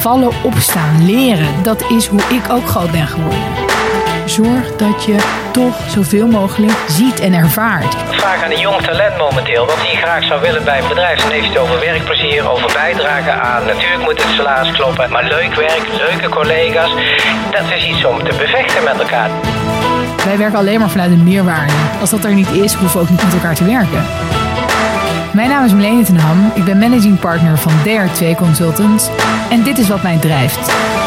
vallen, opstaan, leren. Dat is hoe ik ook groot ben geworden. Zorg dat je toch zoveel mogelijk ziet en ervaart. Vraag aan een jong talent momenteel wat hij graag zou willen bij een bedrijf. Dan heeft hij het over werkplezier, over bijdragen aan. Natuurlijk moet het salaris kloppen, maar leuk werk, leuke collega's. Dat is iets om te bevechten met elkaar. Wij werken alleen maar vanuit een meerwaarde. Als dat er niet is, hoeven we ook niet met elkaar te werken. Mijn naam is Marlene ten Ham. Ik ben managing partner van DR2 Consultants. En dit is wat mij drijft.